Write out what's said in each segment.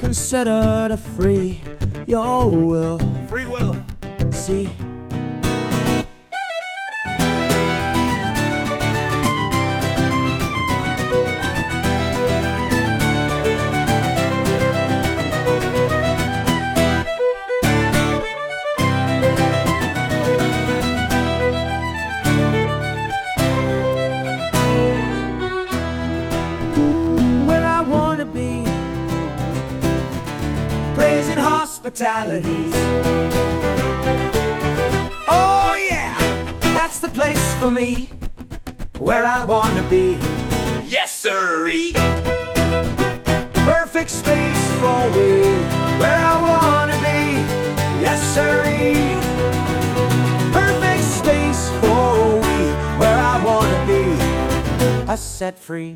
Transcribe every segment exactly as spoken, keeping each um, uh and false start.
consider to free your will. Free will. See, where I wanna be, praising hospitalities. Oh yeah, that's the place for me, where I wanna be. Yes, sirree. Perfect space for me, where I wanna be. Yes sirree. Perfect space for me, where I wanna be. I set free.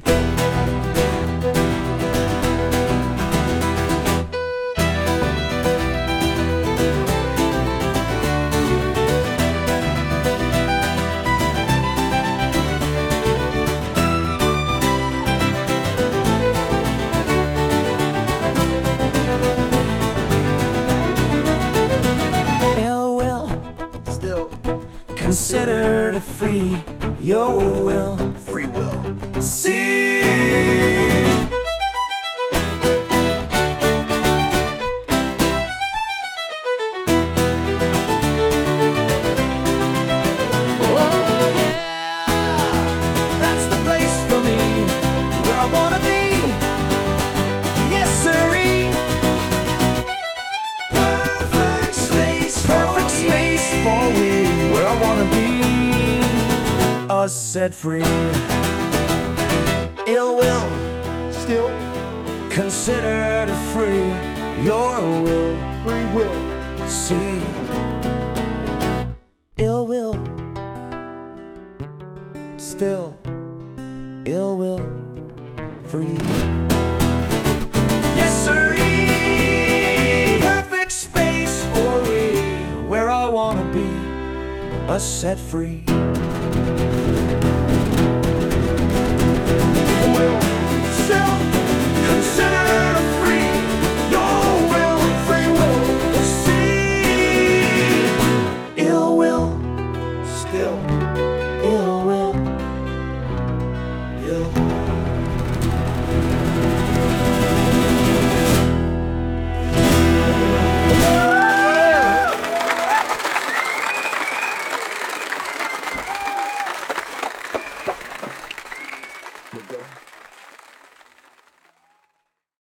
Ill will Still. consider to free your will. Free will. See, that's the place for me, where I wanna be. Yes sirree. Perfect space, perfect space for me, where I wanna be. Us set free. Ill will Still. consider to free your will. Free will. See, ill will still, ill will free. Yes sirree. Perfect space for me, where I wanna be. Us set free.